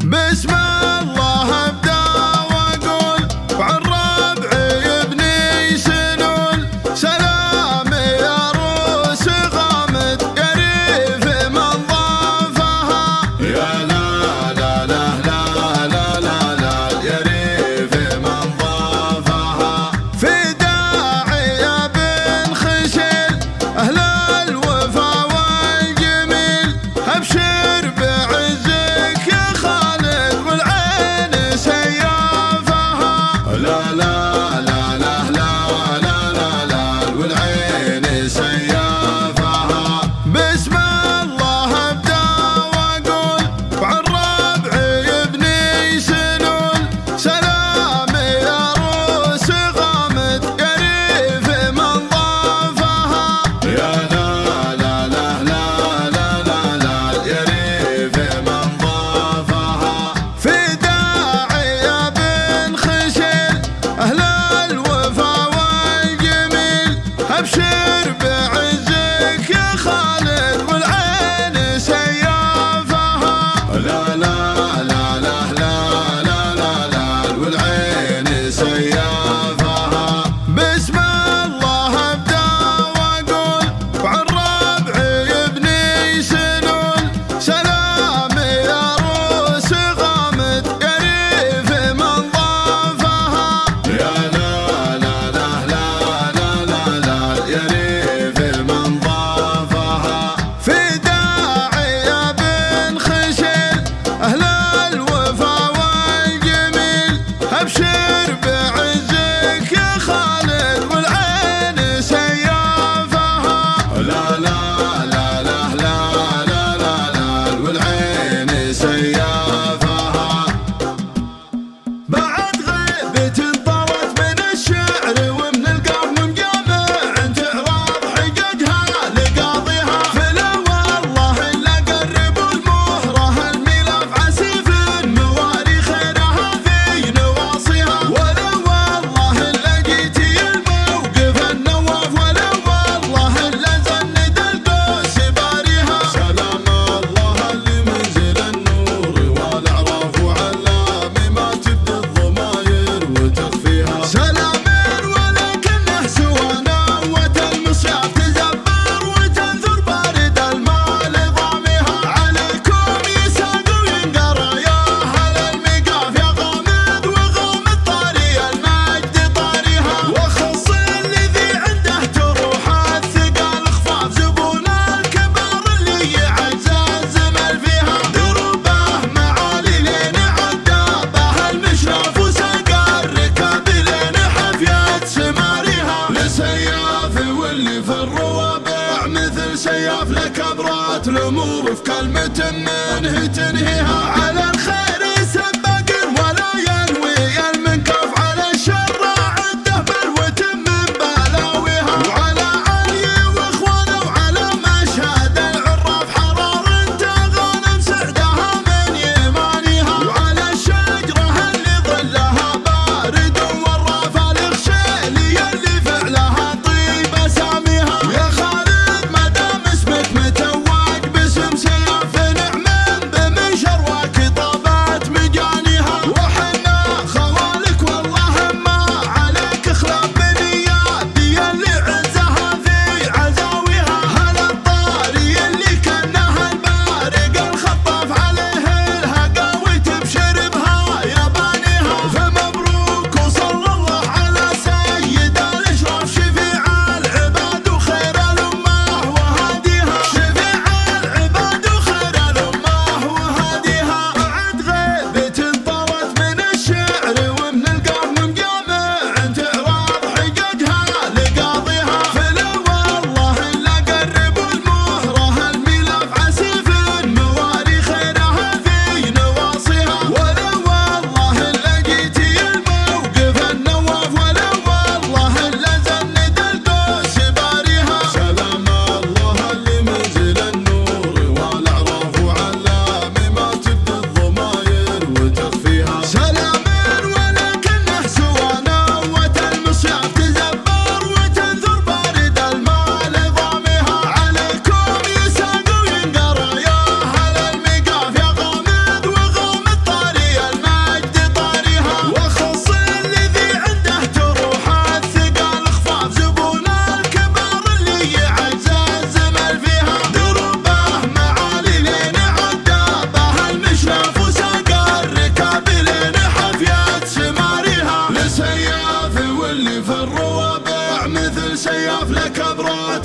بسم الله ابدا واقول وعن ربعي يبني سنون سلام يا روس غامد يا ريف من ضافها يا لا لا لا لا لا لا لا يا ريف من ضافها في داعي يا بن خشيل اهل الوفا والجميل ابشر بعزك يا خالد والعين سيافها لا لا لا لا لا لا لا لا والعين سيافها بسم الله ابدا واقول وعن ربعي يبني سنون سلام يا روس غامد يا ريف من ضافها يا لا لا لا لا لا لا لا يا ريف من ضافها في داعي يا بن خشيل اهل الوفا والجميل ابشر بعزك يا خالد والعين سيافها لا لا لا لا لا لا لا لا والعين سيافها بسم الله ابدا واقول وعن ربعي يبني سنون سلام يا روس غامد يا ريف من ضافها يا لا لا لا لا لا لا لا يا ريف من ضافها في داعي يا بن خشيل اهل الوفا والجميل ابشر بعزك يا خالد والعين سيافها لا لا لا لا لا لا لا لا والعين سيافها بعد غيبة طوت من الشعر ومن القاف مجامع تعراض حججها لقاضيها فلا والله الا قربوا المهره الملاف عسيف مواري خيرها في نواصيها ولا والله الا جيتي الموقف النواف ولا والله الا زند القوس باريها سلام الله اللي منزل النور والاعراف وعلام ما تبدي الضماير وتخفيها سلامين ولكنه سوى نوة المصياف تزبر وتنثر بارد المال ضامها عليكم يساق وينقرا يا اهل المقاف يا غامد وغامد طاري المجد طاريها وخص الذي عنده تروح الثقال خفاف زبون الكبار اللي يعزز زمل فيها دروبه معالي لين عدابه المشرف وساق الركاب لين حفيات سماريها لسياف واللي في الروابع مثل سياف لك ابرات الامور في كلمة منه تنهيها على الخير سباق ولا ينوي المنكف على الشر عده بلوة من بلاويها وعلى علي واخوانه وعلى مشهد العراف حرار غانم سعدها من يمانيها وعلى الشجرة اللي ظلها بارد والرافة الخشيلية اللي فعلها طيب اساميها يا خالد ما دام اسمك متوج باسم سياف نعم بمن شرواك طابها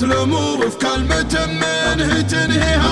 الأمور في كلمة منه تنهيها.